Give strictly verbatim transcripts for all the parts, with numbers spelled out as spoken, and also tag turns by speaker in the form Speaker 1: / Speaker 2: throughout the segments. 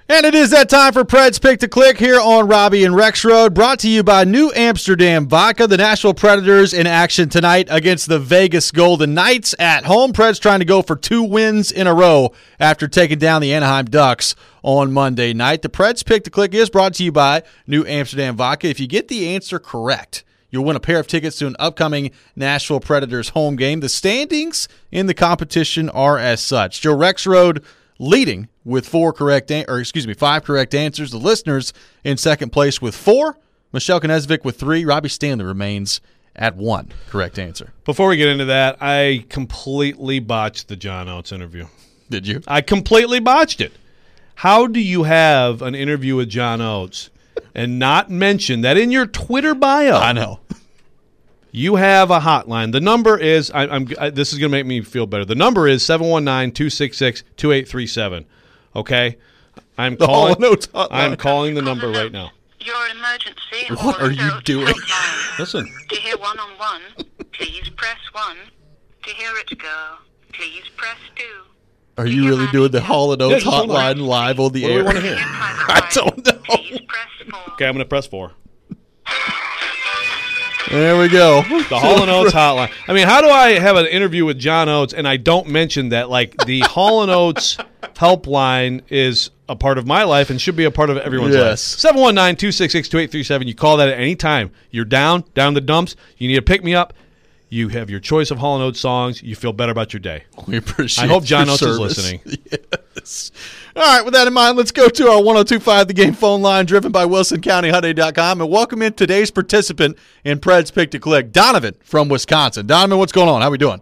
Speaker 1: And it is that time for Preds Pick to Click here on Robbie and Rex Road, brought to you by New Amsterdam Vodka. The Nashville Predators in action tonight against the Vegas Golden Knights at home. Preds trying to go for two wins in a row after taking down the Anaheim Ducks on Monday night. The Preds Pick to Click is brought to you by New Amsterdam Vodka. If you get the answer correct, you'll win a pair of tickets to an upcoming Nashville Predators home game. The standings in the competition are as such. Joe Rexrode leading with four correct, an- or excuse me, five correct answers. The listeners in second place with four. Michelle Knezvik with three. Robbie Stanley remains at one correct answer.
Speaker 2: Before we get into that, I completely botched the John Oates interview.
Speaker 1: Did you?
Speaker 2: I completely botched it. How do you have an interview with John Oates and not mention that in your Twitter bio?
Speaker 1: I know.
Speaker 2: You have a hotline. The number is, I, I'm. I, this is going to make me feel better. The number is seven one nine, two six six, two eight three seven. Okay? I'm
Speaker 1: The
Speaker 2: calling
Speaker 1: Hall and Oates hotline.
Speaker 2: I'm calling the number right now.
Speaker 3: Your emergency.
Speaker 1: What are you doing?
Speaker 2: Listen.
Speaker 3: To hear one-on-one, please press one. To hear it go, please press two.
Speaker 1: Are you really doing the Hall and Oates
Speaker 2: Yeah, just hold on.
Speaker 1: hotline live on the
Speaker 2: What do
Speaker 1: air?
Speaker 2: we want to hear?
Speaker 1: I don't know.
Speaker 3: Please press four.
Speaker 2: Okay, I'm going to press four.
Speaker 1: There we go.
Speaker 2: The Hall and Oates hotline. I mean, how do I have an interview with John Oates and I don't mention that, like, the Hall and Oates helpline is a part of my life and should be a part of everyone's life?
Speaker 1: Yes.
Speaker 2: seven one nine, two six six, two eight three seven. You call that at any time. You're down, down the dumps. You need to pick me up. You have your choice of Hall and Oates songs. You feel better about your day.
Speaker 1: We appreciate
Speaker 2: I hope John
Speaker 1: your
Speaker 2: Oates is
Speaker 1: service.
Speaker 2: listening.
Speaker 1: Yes. All right, with that in mind, let's go to our one oh two point five The Game phone line driven by Wilson County Hyundai dot com and welcome in today's participant in Preds Pick to Click, Donovan from Wisconsin. Donovan, what's going on? How we doing?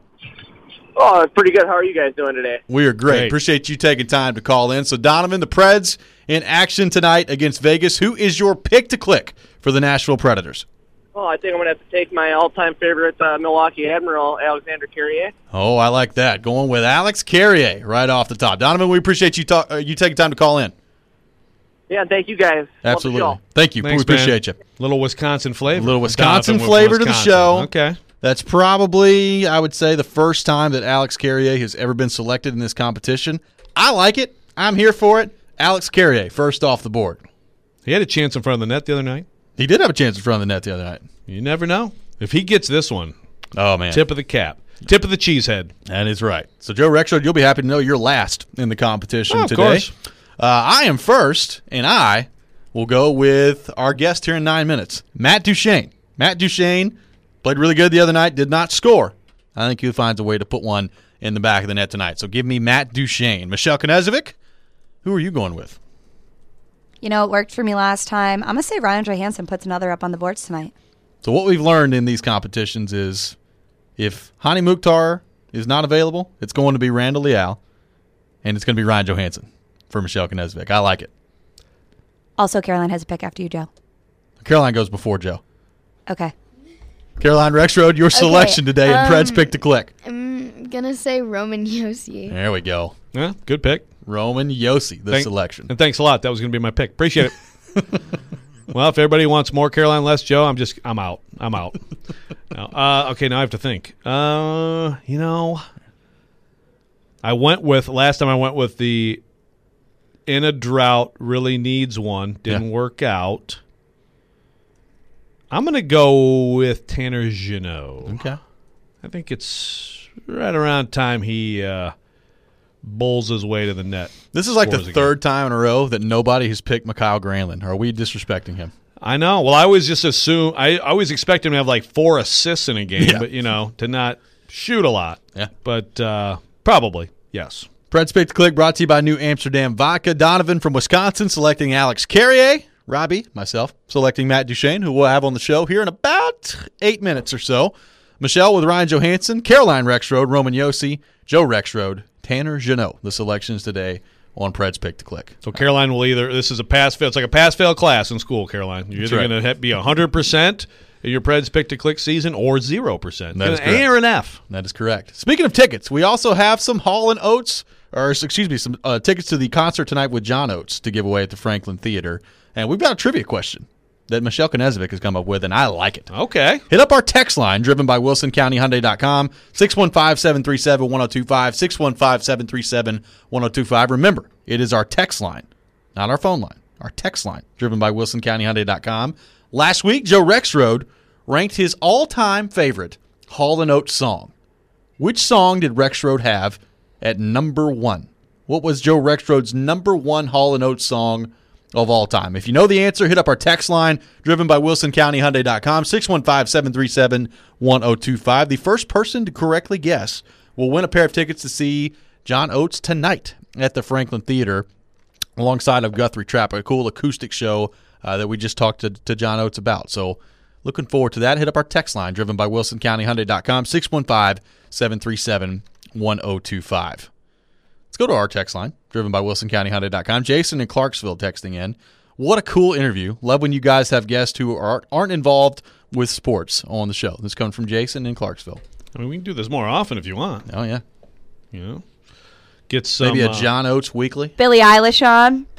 Speaker 4: Oh, pretty good. How are you guys doing today?
Speaker 1: We are great.
Speaker 2: Great.
Speaker 1: Appreciate you taking time to call in. So, Donovan, the Preds in action tonight against Vegas. Who is your pick to click for the Nashville Predators?
Speaker 4: Oh, I think I'm going to have to take my all-time favorite uh, Milwaukee Admiral, Alexander Carrier.
Speaker 1: Oh, I like that. Going with Alex Carrier right off the top. Donovan, we appreciate you talk, uh, you taking time to call in.
Speaker 4: Yeah, thank you guys. Love the
Speaker 1: Absolutely.
Speaker 4: show.
Speaker 1: Thank you.
Speaker 2: Thanks,
Speaker 1: we appreciate
Speaker 2: man.
Speaker 1: you.
Speaker 2: Little Wisconsin flavor.
Speaker 1: A little Wisconsin
Speaker 2: Donovan with
Speaker 1: flavor to the
Speaker 2: Wisconsin.
Speaker 1: show.
Speaker 2: Okay.
Speaker 1: That's probably, I would say, the first time that Alex Carrier has ever been selected in this competition. I like it. I'm here for it. Alex Carrier, first off the board.
Speaker 2: He had a chance in front of the net the other night.
Speaker 1: He did have a chance in front of the net the other night.
Speaker 2: You never know. If he gets this one,
Speaker 1: Oh, man.
Speaker 2: tip of the cap. Tip of the cheesehead.
Speaker 1: That is right. So, Joe Rexrode, you'll be happy to know you're last in the competition
Speaker 2: Oh, of
Speaker 1: today.
Speaker 2: course.
Speaker 1: Uh, I am first, and I will go with our guest here in nine minutes, Matt Duchene. Matt Duchene played really good the other night, did not score. I think he finds a way to put one in the back of the net tonight. So give me Matt Duchene. Michelle Knezvik, who are you going with?
Speaker 5: You know, it worked for me last time. I'm going to say Ryan Johansson puts another up on the boards tonight.
Speaker 1: So what we've learned in these competitions is if Hani Mukhtar is not available, it's going to be Randall Leal, and it's going to be Ryan Johansson for Michelle Knezvik. I like it.
Speaker 5: Also, Caroline has a pick after you, Joe.
Speaker 1: Caroline goes before Joe.
Speaker 5: Okay.
Speaker 1: Caroline Rexrode, your selection today in
Speaker 6: um,
Speaker 1: Preds Pick to Click.
Speaker 6: I'm gonna say Roman Yossi.
Speaker 1: There we go.
Speaker 2: Yeah, good pick.
Speaker 1: Roman Yossi, the
Speaker 2: Thank-
Speaker 1: selection.
Speaker 2: And thanks a lot. That was going to be my pick. Appreciate it. Well, if everybody wants more Caroline, less Joe, I'm just I'm out. I'm out. No, uh, okay, now I have to think. Uh, you know, I went with last time. I went with the in a drought really needs one. Didn't
Speaker 1: Yeah.
Speaker 2: work out. I'm going to go with Tanner Jeannot.
Speaker 1: Okay.
Speaker 2: I think it's right around time he uh, bowls his way to the net.
Speaker 1: This is like the
Speaker 2: Scores
Speaker 1: third time in a row that nobody has picked Mikhail Granlund. Are we disrespecting him?
Speaker 2: I know. Well, I always just assume I always expect him to have like four assists in a game,
Speaker 1: Yeah.
Speaker 2: but you know, to not shoot a lot.
Speaker 1: Yeah.
Speaker 2: But uh, probably yes.
Speaker 1: Preds Pick to Click brought to you by New Amsterdam Vodka. Donovan from Wisconsin selecting Alex Carrier. Robbie, myself, selecting Matt Duchene, who we'll have on the show here in about eight minutes or so. Michelle with Ryan Johansson, Caroline Rexrode, Roman Yossi, Joe Rexrode, Tanner Jeannot. The selections today on Preds Pick to Click.
Speaker 2: So Caroline will either this is a pass fail. It's like a pass fail class in school. Caroline, you're
Speaker 1: That's
Speaker 2: either
Speaker 1: right.
Speaker 2: going to be a hundred percent in your Preds Pick to Click season or zero percent.
Speaker 1: That is
Speaker 2: An
Speaker 1: correct.
Speaker 2: A or an F.
Speaker 1: That is correct. Speaking of tickets, we also have some Hall and Oates, or excuse me, some uh, tickets to the concert tonight with John Oates to give away at the Franklin Theater. And we've got a trivia question that Michelle Knezvik has come up with, and I like it.
Speaker 2: Okay.
Speaker 1: Hit up our text line, driven by Wilson County Hyundai dot com, six one five, seven three seven, one oh two five, six one five, seven three seven, one oh two five. Remember, it is our text line. not our phone line, our text line, driven by Wilson County Hyundai dot com. Last week, Joe Rexrode ranked his all-time favorite Hall and Oates song. Which song did Rexrode have at number one? What was Joe Rexrode's number one Hall and Oates song of all time? If you know the answer, hit up our text line, driven by Wilson County Hyundai dot com, six one five, seven three seven, one zero two five. The first person to correctly guess will win a pair of tickets to see John Oates tonight at the Franklin Theater alongside of Guthrie Trapp, a cool acoustic show uh, that we just talked to, to John Oates about. So looking forward to that. Hit up our text line, driven by Wilson County Hyundai dot com, six one five, seven three seven, one zero two five. Let's go to our text line, driven by Wilson County Hyundai dot com. Jason in Clarksville texting in. What a cool interview. Love when you guys have guests who are, aren't involved with sports on the show. This comes from Jason in Clarksville.
Speaker 2: I mean, we can do this more often if you want.
Speaker 1: Oh, yeah.
Speaker 2: You know, get some.
Speaker 1: Maybe a
Speaker 2: uh,
Speaker 1: John Oates weekly.
Speaker 5: Billie Eilish on.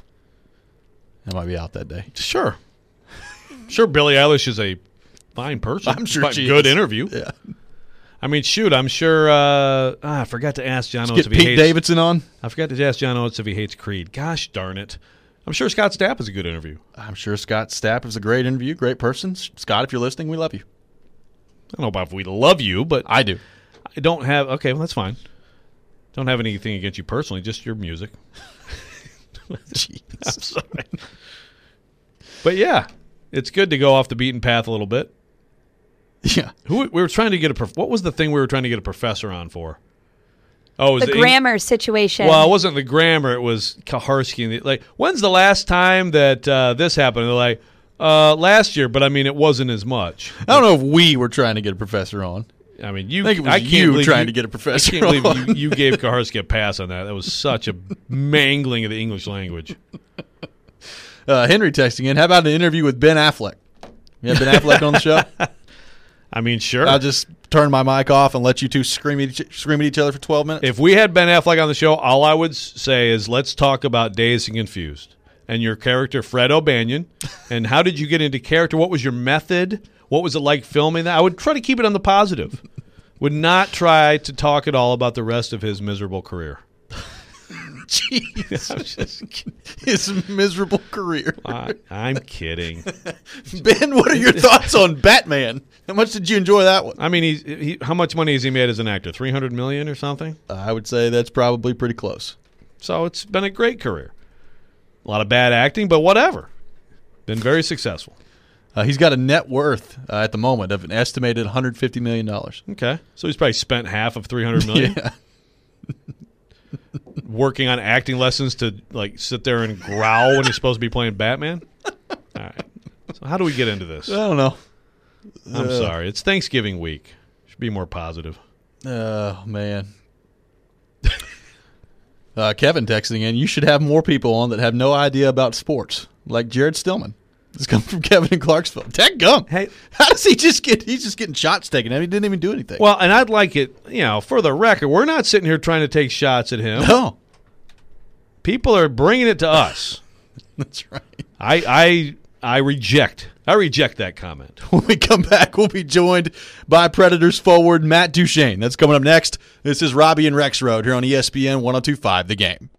Speaker 1: I might be out that day.
Speaker 2: Sure. Sure, Billie Eilish is a fine person.
Speaker 1: I'm sure
Speaker 2: But
Speaker 1: she
Speaker 2: good
Speaker 1: is.
Speaker 2: interview.
Speaker 1: Yeah.
Speaker 2: I mean, shoot, I'm sure. Uh, ah, I forgot to ask John
Speaker 1: Let's
Speaker 2: Oates
Speaker 1: get
Speaker 2: if he
Speaker 1: Pete
Speaker 2: hates.
Speaker 1: Davidson on.
Speaker 2: I forgot to ask John Oates if he hates Creed. Gosh darn it! I'm sure Scott Stapp is a good interview.
Speaker 1: I'm sure Scott Stapp is a great interview, great person. Scott, if you're listening, we love you.
Speaker 2: I don't know about if we love you, but
Speaker 1: I do.
Speaker 2: I don't have. Okay, well that's fine. Don't have anything against you personally, just your music.
Speaker 1: Jeez.
Speaker 2: I'm sorry. But yeah, it's good to go off the beaten path a little bit.
Speaker 1: Yeah.
Speaker 2: Who we were trying to get a prof- what was the thing we were trying to get a professor on for? Oh, it was
Speaker 5: The
Speaker 2: Eng-
Speaker 5: grammar situation.
Speaker 2: Well, it wasn't the grammar; it was Kaharski. And the, like, when's the last time that uh, this happened? And they're like, uh, last year, but I mean, it wasn't as much.
Speaker 1: I don't know if we were trying to get a professor on.
Speaker 2: I mean, you.
Speaker 1: I think it was
Speaker 2: can't
Speaker 1: you
Speaker 2: believe
Speaker 1: trying
Speaker 2: you-
Speaker 1: to get a professor
Speaker 2: I can't believe
Speaker 1: on.
Speaker 2: you, you gave Kaharski a pass on that. That was such a mangling of the English language.
Speaker 1: Uh, Henry texting in. How about an interview with Ben Affleck? You have Ben Affleck on the show?
Speaker 2: I mean, sure.
Speaker 1: I'll just turn my mic off and let you two scream at each, scream at each other for twelve minutes.
Speaker 2: If we had Ben Affleck on the show, all I would s- say is let's talk about Dazed and Confused and your character, Fred O'Banion, and how did you get into character? What was your method? What was it like filming that? I would try to keep it on the positive. Would not try to talk at all about the rest of his miserable career.
Speaker 1: Jeez.
Speaker 2: I'm just kidding.
Speaker 1: His miserable career.
Speaker 2: I, I'm kidding.
Speaker 1: Ben, what are your thoughts on Batman? How much did you enjoy that one?
Speaker 2: I mean, he's, he, how much money has he made as an actor? three hundred million dollars or something?
Speaker 1: Uh, I would say that's probably pretty close.
Speaker 2: So it's been a great career. A lot of bad acting, but whatever. Been very successful.
Speaker 1: Uh, he's got a net worth uh, at the moment of an estimated one hundred fifty million dollars.
Speaker 2: Okay. So he's probably spent half of three hundred million dollars
Speaker 1: Yeah.
Speaker 2: working on acting lessons to like sit there and growl when he's supposed to be playing Batman. All right. So how do we get into this?
Speaker 1: I don't know.
Speaker 2: I'm sorry. It's Thanksgiving week. Should be more positive.
Speaker 1: Oh, man. uh, Kevin texting in, you should have more people on that have no idea about sports, like Jared Stillman. This comes from Kevin in Clarksville. Dadgum.
Speaker 2: Hey.
Speaker 1: How does he just get, he's just getting shots taken at him. He didn't even do anything.
Speaker 2: Well, and I'd like it, you know, for the record, we're not sitting here trying to take shots at him.
Speaker 1: No.
Speaker 2: People are bringing it to us.
Speaker 1: That's right.
Speaker 2: I I I reject. I reject that comment.
Speaker 1: When we come back, we'll be joined by Predators forward Matt Duchene. That's coming up next. This is Robbie and Rex Road here on E S P N one oh two point five The Game.